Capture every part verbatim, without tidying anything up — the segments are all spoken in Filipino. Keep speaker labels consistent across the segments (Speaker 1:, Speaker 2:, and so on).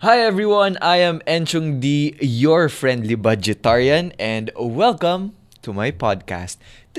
Speaker 1: Hi everyone, I am Enchung D, your friendly budgetarian, and welcome to my podcast.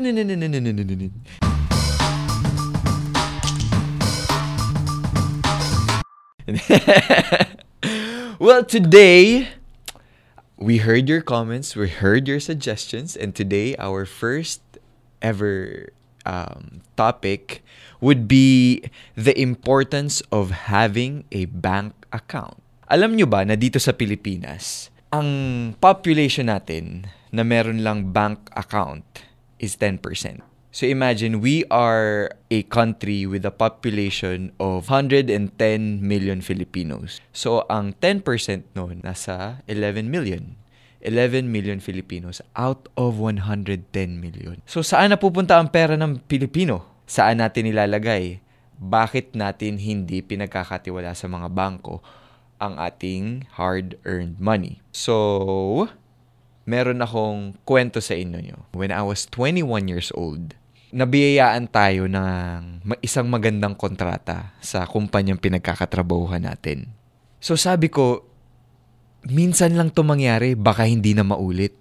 Speaker 1: Well, today we heard your comments, we heard your suggestions, and today our first ever um, topic would be the importance of having a bank account. Alam nyo ba na dito sa Pilipinas, ang population natin na meron lang bank account is ten percent. So imagine, we are a country with a population of one hundred ten million Filipinos. So ang ten percent nun, nasa eleven million. eleven million Filipinos out of one hundred ten million. So saan napupunta ang pera ng Pilipino? Saan natin ilalagay? Bakit natin hindi pinagkakatiwala sa mga bangko ang ating hard-earned money? So, meron akong kwento sa inyo. When I was twenty-one years old, nabiyayaan tayo ng isang magandang kontrata sa kumpanyang pinagkakatrabahuhan natin. So sabi ko, minsan lang to mangyari, baka hindi na maulit.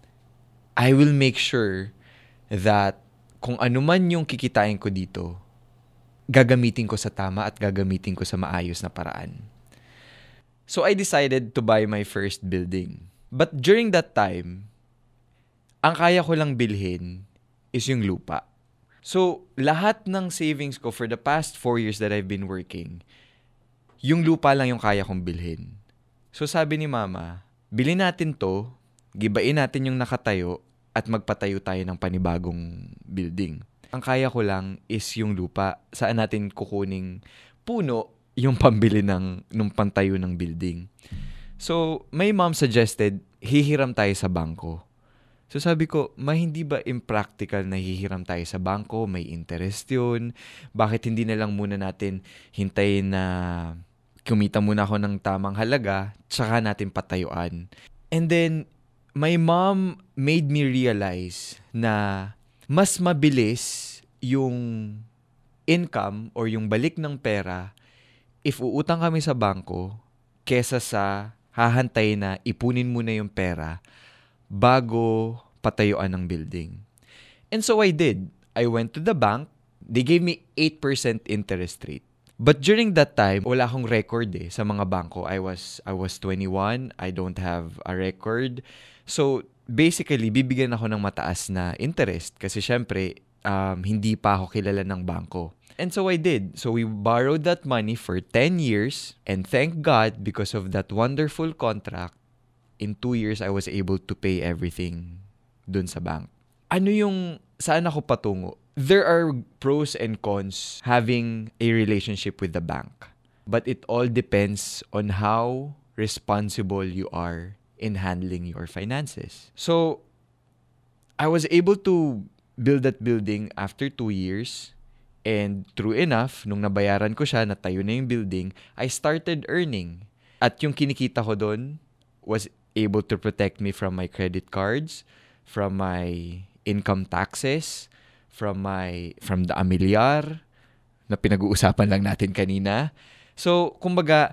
Speaker 1: I will make sure that kung ano man yung kikitain ko dito, gagamitin ko sa tama at gagamitin ko sa maayos na paraan. So I decided to buy my first building. But during that time, ang kaya ko lang bilhin is yung lupa. So lahat ng savings ko for the past four years that I've been working, yung lupa lang yung kaya kong bilhin. So sabi ni Mama, bilhin natin to, gibain natin yung nakatayo, at magpatayo tayo ng panibagong building. Ang kaya ko lang is yung lupa. Saan natin kukuning puno yung pambili ng nung pantayo ng building. So, my mom suggested, hihiram tayo sa bangko. So, sabi ko, ma, hindi ba impractical na hihiram tayo sa bangko? May interest yun. Bakit hindi na lang muna natin hintayin na kumita muna ako ng tamang halaga, tsaka natin patayuan? And then, my mom made me realize na mas mabilis yung income or yung balik ng pera if uutang kami sa bangko kesa sa hahantay na ipunin muna yung pera bago patayuan ng building. And so I did. I went to the bank. They gave me eight percent interest rate. But during that time, wala akong record eh sa mga bangko. I was I was twenty-one. I don't have a record. So basically, bibigyan ako ng mataas na interest kasi syempre, um, hindi pa ako kilala ng bangko. And so I did. So we borrowed that money for ten years, and thank God, because of that wonderful contract, in two years, I was able to pay everything dun sa bank. Ano yung, saan ako patungo? There are pros and cons having a relationship with the bank. But it all depends on how responsible you are in handling your finances. So, I was able to build that building after two years. And true enough, nung nabayaran ko siya, natayo na yung building, I started earning. At yung kinikita ko doon was able to protect me from my credit cards, from my income taxes, from my from the amilyar na pinag-uusapan lang natin kanina. So, kumbaga,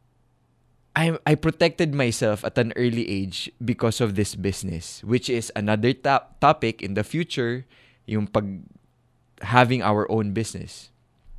Speaker 1: I I protected myself at an early age because of this business, which is another to- topic in the future, yung pag having our own business.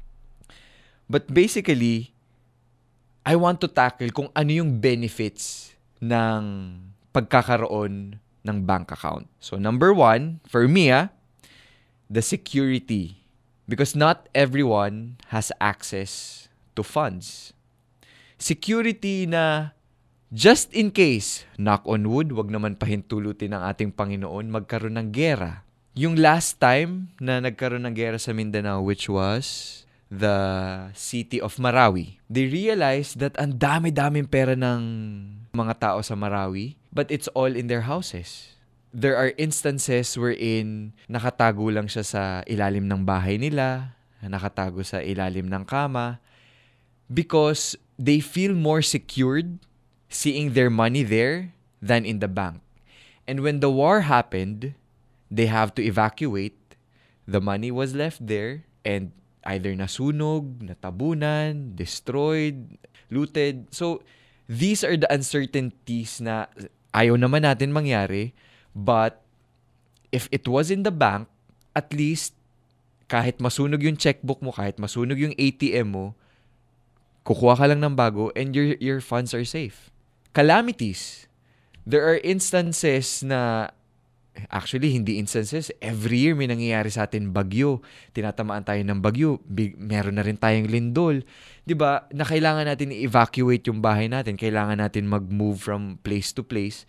Speaker 1: But basically, I want to tackle kung ano yung benefits ng pagkakaroon ng bank account. So number one, for me, ah, the security. Because not everyone has access to funds. Security na just in case, knock on wood, wag naman pahintulutin ng ating Panginoon, magkaroon ng gera. Yung last time na nagkaroon ng gera sa Mindanao, which was the city of Marawi, they realized that ang dami-daming pera ng mga tao sa Marawi, but it's all in their houses. There are instances wherein nakatago lang siya sa ilalim ng bahay nila, nakatago sa ilalim ng kama, because they feel more secured seeing their money there than in the bank. And when the war happened, they have to evacuate. The money was left there and either nasunog, natabunan, destroyed, looted. So, These are the uncertainties na ayaw naman natin mangyari, but if it was in the bank, at least kahit masunog yung checkbook mo, kahit masunog yung A T M mo, kukuha ka lang ng bago and your your funds are safe. Calamities. There are instances na, actually hindi instances, every year may nangyayari sa atin bagyo. Tinatamaan tayo ng bagyo, big, meron na rin tayong lindol. 'Di ba? Na kailangan natin i-evacuate yung bahay natin, kailangan natin mag-move from place to place.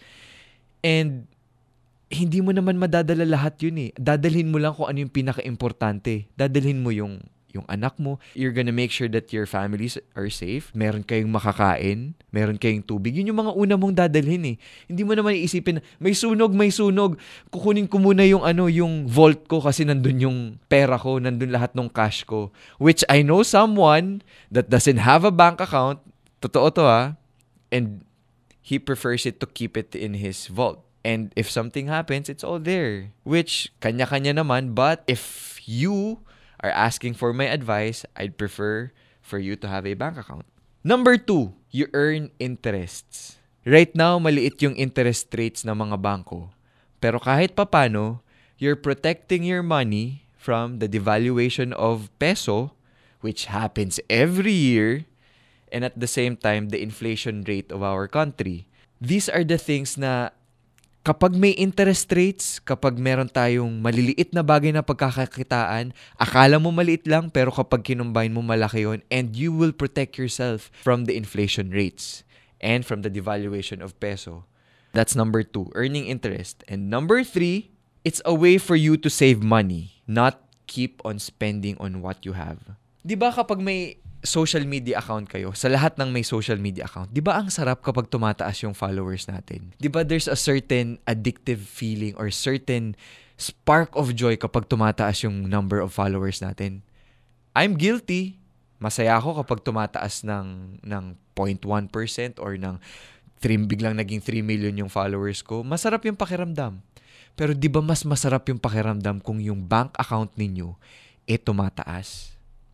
Speaker 1: And hindi mo naman madadala lahat yun eh. Dadalhin mo lang kung ano yung pinaka-importante. Dadalhin mo yung yung anak mo. You're gonna make sure that your families are safe. Meron kayong makakain. Meron kayong tubig. Yun yung mga una mong dadalhin eh. Hindi mo naman iisipin, may sunog, may sunog. Kukunin ko muna yung ano, yung vault ko kasi nandun yung pera ko, nandun lahat ng cash ko. Which I know someone that doesn't have a bank account. Totoo to ha. And he prefers it to keep it in his vault. And if something happens, it's all there. Which, kanya-kanya naman. But if you are asking for my advice, I'd prefer for you to have a bank account. Number two, you earn interests. Right now, maliit yung interest rates ng mga bangko. Pero kahit papano, you're protecting your money from the devaluation of peso, which happens every year, and at the same time, the inflation rate of our country. These are the things na kapag may interest rates, kapag meron tayong maliliit na bagay na pagkakakitaan, akala mo maliit lang pero kapag kinumbine mo malaki yun, and you will protect yourself from the inflation rates and from the devaluation of peso. That's number two, earning interest. And number three, it's a way for you to save money, not keep on spending on what you have. Di ba kapag may social media account kayo, sa lahat ng may social media account, di ba ang sarap kapag tumataas yung followers natin? Di ba there's a certain addictive feeling or certain spark of joy kapag tumataas yung number of followers natin? I'm guilty. Masaya ako kapag tumataas ng, ng zero point one percent or ng three, biglang naging three million yung followers ko. Masarap yung pakiramdam. Pero di ba mas masarap yung pakiramdam kung yung bank account ninyo eh tumataas?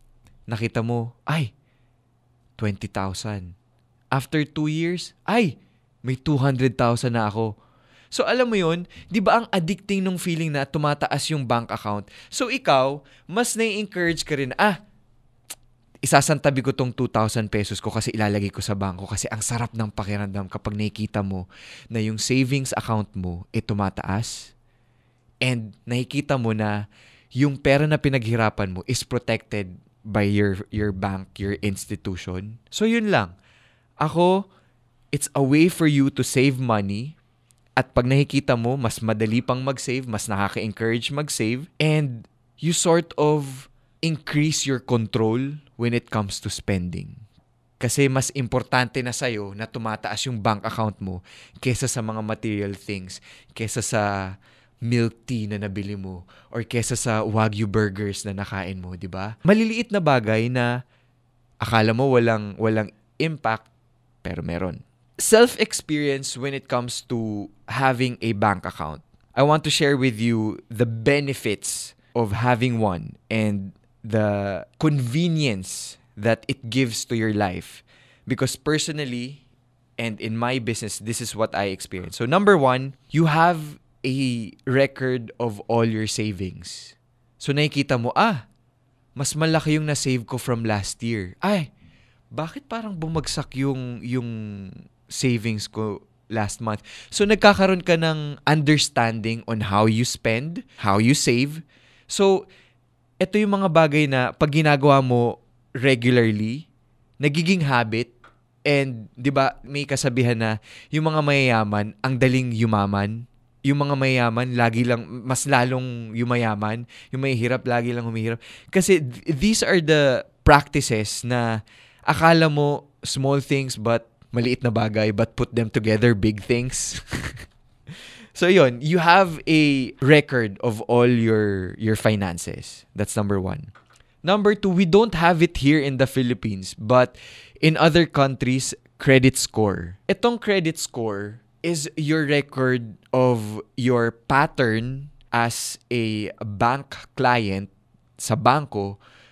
Speaker 1: Nakita mo, ay, twenty thousand. After two years, ay, may two hundred thousand na ako. So alam mo yun, di ba ang addicting nung feeling na tumataas yung bank account? So ikaw, mas nai-encourage ka rin, ah, isasantabi ko tong two thousand pesos ko kasi ilalagay ko sa bangko kasi ang sarap ng pakiramdam kapag nakikita mo na yung savings account mo eh tumataas and nakikita mo na yung pera na pinaghirapan mo is protected by your your bank, your institution. So yun lang. Ako, it's a way for you to save money at pag nakikita mo, mas madali pang mag-save, mas nakaka-encourage mag-save, and you sort of increase your control when it comes to spending. Kasi mas importante na sa'yo na tumataas yung bank account mo kesa sa mga material things, kesa sa milk tea na nabili mo or kesa sa Wagyu burgers na nakain mo, di ba? Maliliit na bagay na akala mo walang walang impact pero meron. Self-experience when it comes to having a bank account. I want to share with you the benefits of having one and the convenience that it gives to your life. Because personally and in my business, this is what I experience. So number one, you have a record of all your savings. So nakikita mo, ah, mas malaki yung na-save ko from last year. Ay, bakit parang bumagsak yung yung savings ko last month? So nagkakaroon ka ng understanding on how you spend, how you save. So ito yung mga bagay na pag ginagawa mo regularly, nagiging habit. And 'di ba, may kasabihan na yung mga mayayaman ang daling yumaman. Yung mga mayayaman, lagi lang, mas lalong yumayaman. Yung mahihirap, lagi lang humihirap. Kasi th- these are the practices na akala mo small things but maliit na bagay, but put them together, big things. So yun, you have a record of all your your finances. That's number one. Number two, we don't have it here in the Philippines, but in other countries, credit score. Itong credit score is your record of your pattern as a bank client sa bangko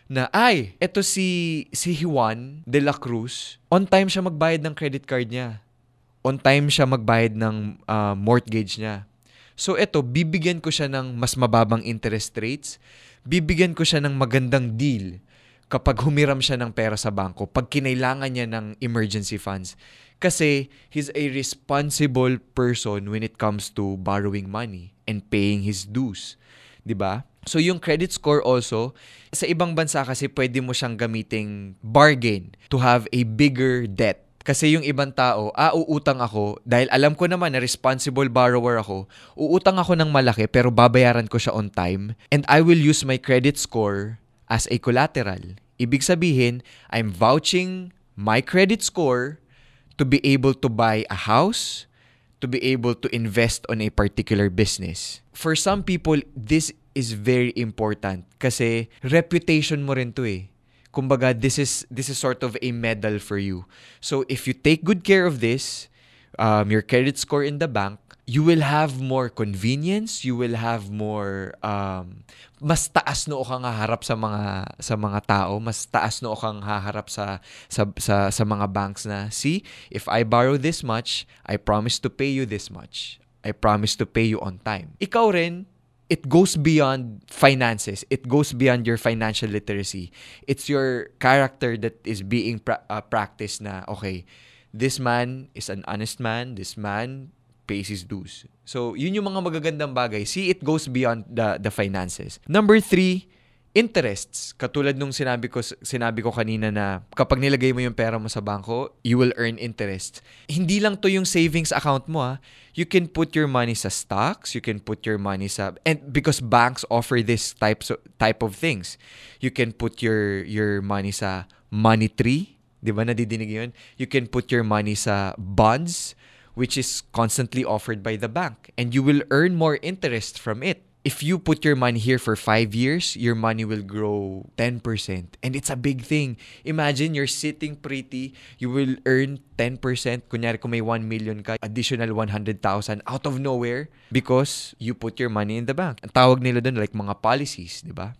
Speaker 1: na, ay, eto si, si Juan de la Cruz, on time siya magbayad ng credit card niya. On time siya magbayad ng uh, mortgage niya. So eto, bibigyan ko siya ng mas mababang interest rates, bibigyan ko siya ng magandang deal kapag humiram siya ng pera sa bangko, pag kinailangan niya ng emergency funds. Kasi he's a responsible person when it comes to borrowing money and paying his dues. Diba? So yung credit score also, sa ibang bansa kasi pwede mo siyang gamiting bargain to have a bigger debt. Kasi yung ibang tao, ah, uutang ako dahil alam ko naman na responsible borrower ako, uutang ako ng malaki pero babayaran ko siya on time and I will use my credit score as a collateral. Ibig sabihin, I'm vouching my credit score to be able to buy a house, to be able to invest on a particular business. For some people, this is very important kasi reputation mo rin to eh. Kumbaga, this is this is sort of a medal for you. So if you take good care of this, um, your credit score in the bank, you will have more convenience, you will have more um, mas taas noo kang haharap sa mga sa mga tao, mas taas noo kang haharap sa sa sa sa mga banks na, see, if I borrow this much, I promise to pay you this much. I promise to pay you on time. Ikaw rin, it goes beyond finances. It goes beyond your financial literacy. It's your character that is being pra- uh, practiced na, okay, this man is an honest man, this man pays his dues. So, yun yung mga magagandang bagay. See, it goes beyond the the finances. Number three, interests. Katulad nung sinabi ko sinabi ko kanina na kapag nilagay mo yung pera mo sa bangko, you will earn interest. Hindi lang to yung savings account mo, ha. You can put your money sa stocks, you can put your money sa, and because banks offer this types of, type of things. You can put your your money sa money tree, 'di ba? Nadidinig 'yun. You can put your money sa bonds, which is constantly offered by the bank, and you will earn more interest from it. If you put your money here for five years, your money will grow ten percent. And it's a big thing. Imagine you're sitting pretty, you will earn ten percent. Kunyari kung may one million ka, additional one hundred thousand out of nowhere because you put your money in the bank. Ang tawag nila doon like mga policies, di ba?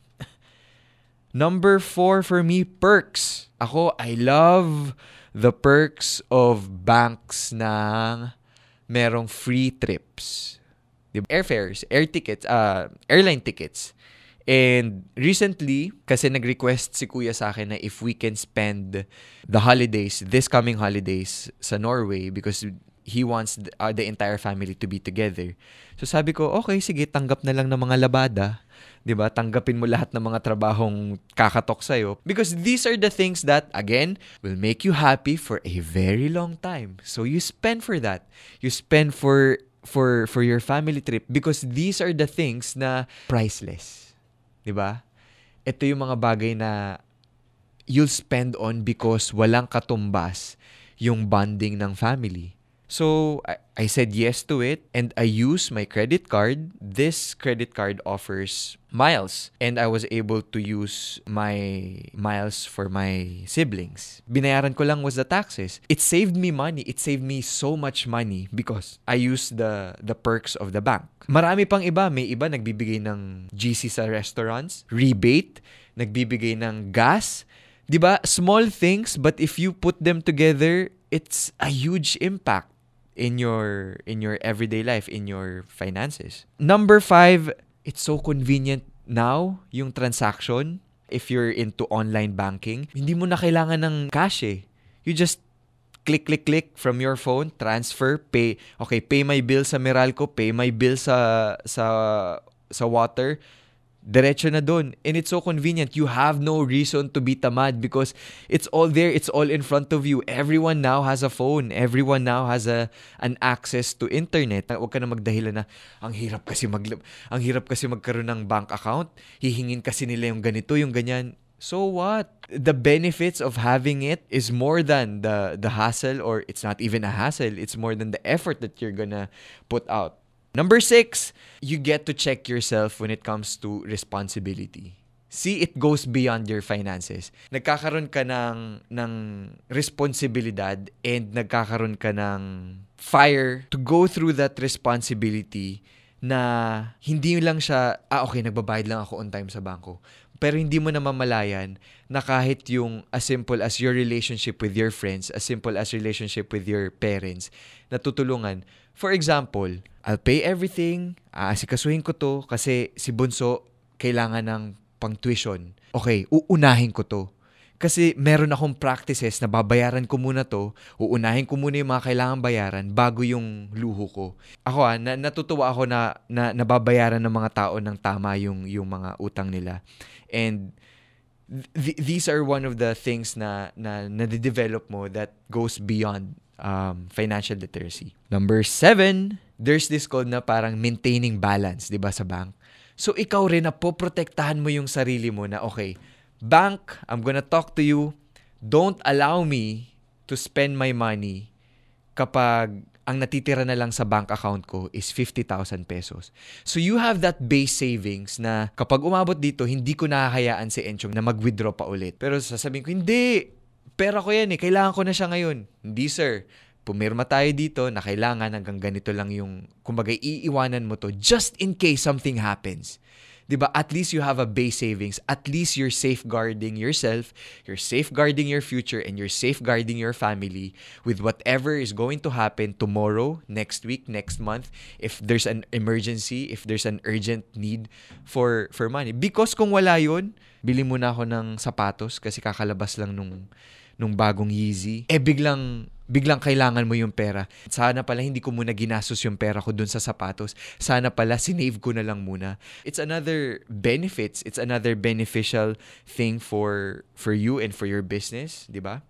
Speaker 1: Number four for me, perks. Ako, I love the perks of banks na merong free trips. Airfares, air tickets, uh, airline tickets. And recently, kasi nag-request si Kuya sa akin na if we can spend the holidays, this coming holidays sa Norway because he wants the, uh, the entire family to be together. So sabi ko, okay, sige, tanggap na lang ng mga labada. 'Di ba? Tanggapin mo lahat ng mga trabahong kakatok sa'yo. Because these are the things that, again, will make you happy for a very long time. So you spend for that. You spend for for for your family trip because these are the things na priceless. 'Di ba? Ito yung mga bagay na you'll spend on because walang katumbas yung bonding ng family. So, I, I said yes to it and I used my credit card. This credit card offers miles and I was able to use my miles for my siblings. Binayaran ko lang was the taxes. It saved me money. It saved me so much money because I used the the perks of the bank. Marami pang iba. May iba nagbibigay ng G C sa restaurants, rebate, nagbibigay ng gas. 'Di ba? Small things but if you put them together, it's a huge impact in your in your everyday life, in your finances. Number five, it's so convenient now, yung transaction. If you're into online banking, hindi mo na kailangan ng cash eh. You just click, click, click from your phone, transfer, pay. Okay, pay my bill sa Meralco, pay my bill sa sa sa water. Diretso na dun. And it's so convenient. You have no reason to be tamad because it's all there. It's all in front of you. Everyone now has a phone. Everyone now has a an access to internet. Huwag ka na magdahilan na ang hirap kasi mag ang hirap kasi magkaroon ng bank account. Hihingin kasi nila yung ganito, yung ganyan. So what? The benefits of having it is more than the the hassle, or it's not even a hassle. It's more than the effort that you're gonna put out. Number six, you get to check yourself when it comes to responsibility. See, it goes beyond your finances. Nagkakaroon ka ng, ng responsibilidad and nagkakaroon ka ng fire to go through that responsibility na hindi lang siya, ah okay, nagbabayad lang ako on time sa bangko. Pero hindi mo namamalayan na kahit yung as simple as your relationship with your friends, as simple as relationship with your parents, natutulungan. For example, I'll pay everything, aasikasuhin ko to kasi si Bunso kailangan ng pang-tuition. Okay, uunahin ko to. Kasi meron akong practices na babayaran ko muna to, uunahin ko muna yung mga kailangan bayaran bago yung luho ko. Ako ah, na, natutuwa ako na, na nababayaran ng mga tao ng tama yung, yung mga utang nila. And th- these are one of the things na, na na-develop mo that goes beyond um, financial literacy. Number seven, there's this called na parang maintaining balance, di ba, sa bank? So ikaw rin na poprotektahan mo yung sarili mo na okay, bank, I'm gonna talk to you. Don't allow me to spend my money kapag ang natitira na lang sa bank account ko is fifty thousand pesos. So you have that base savings na kapag umabot dito, hindi ko nakahayaan si Enchong na mag-withdraw pa ulit. Pero sasabihin ko, hindi, pera ko yan eh, kailangan ko na siya ngayon. Hindi sir, pumirma tayo dito na kailangan hanggang ganito lang yung, kumbaga iiwanan mo to just in case something happens. Diba? At least you have a base savings. At least you're safeguarding yourself, you're safeguarding your future, and you're safeguarding your family with whatever is going to happen tomorrow, next week, next month, if there's an emergency, if there's an urgent need for for money. Because kung wala yun, bili muna ako ng sapatos kasi kakalabas lang nung, nung bagong Yeezy. Eh biglang... biglang kailangan mo yung pera. Sana pala hindi ko muna ginastos yung pera ko dun sa sapatos. Sana pala sinave ko na lang muna. It's another benefits. It's another beneficial thing for for you and for your business, di ba?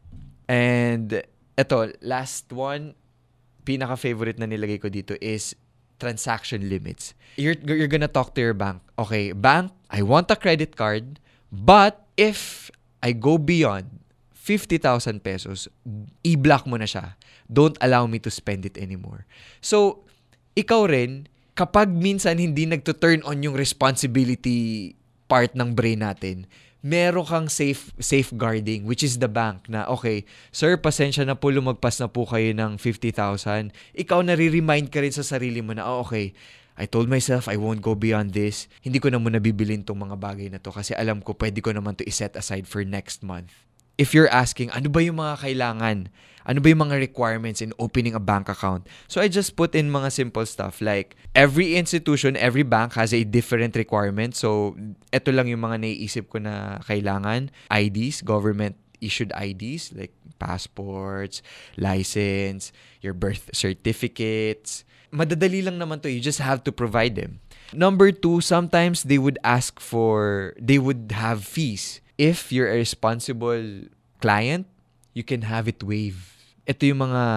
Speaker 1: And eto, last one, pinaka-favorite na nilagay ko dito is transaction limits. You're, you're gonna talk to your bank. Okay, bank, I want a credit card, but if I go beyond fifty thousand pesos, i-block mo na siya. Don't allow me to spend it anymore. So, ikaw rin, kapag minsan hindi nagto-turn on yung responsibility part ng brain natin, meron kang safe safeguarding, which is the bank na, okay, sir, pasensya na po, lumagpas na po kayo ng fifty thousand. Ikaw nare-remind ka rin sa sarili mo na, oh, okay, I told myself I won't go beyond this. Hindi ko na muna bibilin tong mga bagay na to kasi alam ko pwede ko naman to iset aside for next month. If you're asking, ano ba yung mga kailangan? Ano ba yung mga requirements in opening a bank account? So I just put in mga simple stuff like every institution, every bank has a different requirement. So ito lang yung mga naiisip ko na kailangan. I Ds, government issued I Ds like passports, license, your birth certificates. Madadali lang naman to. You just have to provide them. Number two, sometimes they would ask for, they would have fees. If you're a responsible client, you can have it waived. Ito yung mga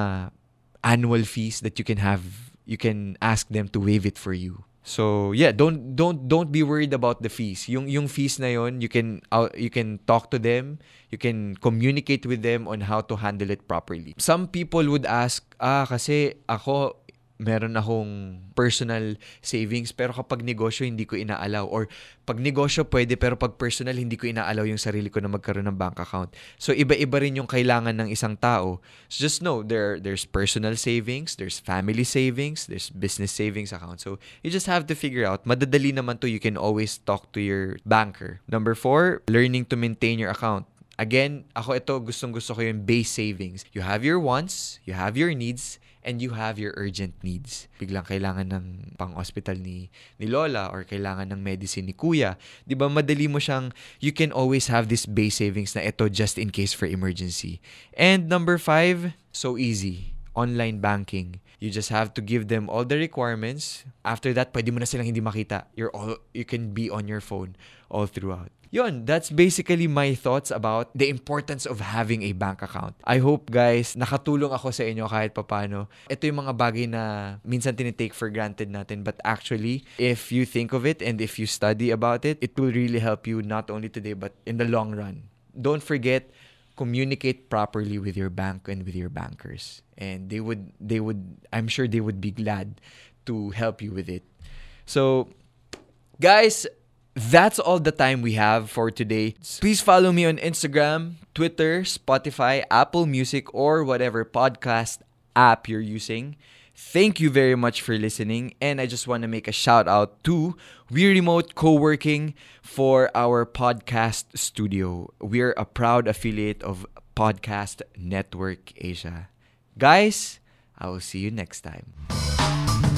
Speaker 1: annual fees that you can have, you can ask them to waive it for you. So yeah, don't don't don't be worried about the fees. Yung yung fees na yon, you can uh, you can talk to them, you can communicate with them on how to handle it properly. Some people would ask, ah kasi ako meron akong personal savings pero kapag negosyo hindi ko inaalaw, or pag negosyo pwede pero pag personal hindi ko inaalaw yung sarili ko na magkaroon ng bank account. So iba-iba rin yung kailangan ng isang tao. So just know there there's personal savings, there's family savings, there's business savings account. So you just have to figure out. Madadali naman to, you can always talk to your banker. Number four, learning to maintain your account. Again, ako ito gustong-gusto ko yung base savings. You have your wants, you have your needs, and you have your urgent needs. Biglang kailangan ng pang-hospital ni, ni Lola or kailangan ng medicine ni Kuya. Di ba madali mo siyang, you can always have this base savings na ito just in case for emergency. And number five, so easy. Online banking. You just have to give them all the requirements. After that, pwede mo na silang hindi makita. You're all, you can be on your phone all throughout. Yun, that's basically my thoughts about the importance of having a bank account. I hope, guys, nakatulong ako sa inyo kahit papano. Ito yung mga bagay na minsan tinitake for granted natin, but actually, if you think of it and if you study about it, it will really help you not only today, but in the long run. Don't forget, communicate properly with your bank and with your bankers. And they would, they would, I'm sure they would be glad to help you with it. So, guys, that's all the time we have for today. Please follow me on Instagram, Twitter, Spotify, Apple Music, or whatever podcast app you're using. Thank you very much for listening. And I just want to make a shout out to We Remote Co-working for our podcast studio. We're a proud affiliate of Podcast Network Asia. Guys, I will see you next time.